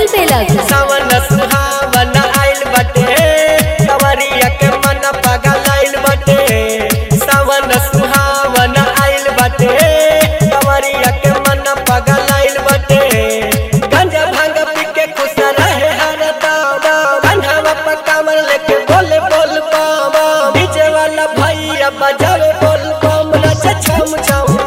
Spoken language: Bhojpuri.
तेलक सावन सुहावन आइल बटे कंवरिया के मन पगल आइल बटे सावन सुहावन आइल बटे कंवरिया के मन पगल आइल बटे गंजा भांग पी के खुश रहे हर दावा बंधावा पर कमर लेके बोले बोल पावा डीजे वाला भैया बजावे बोल बम नचे छम छम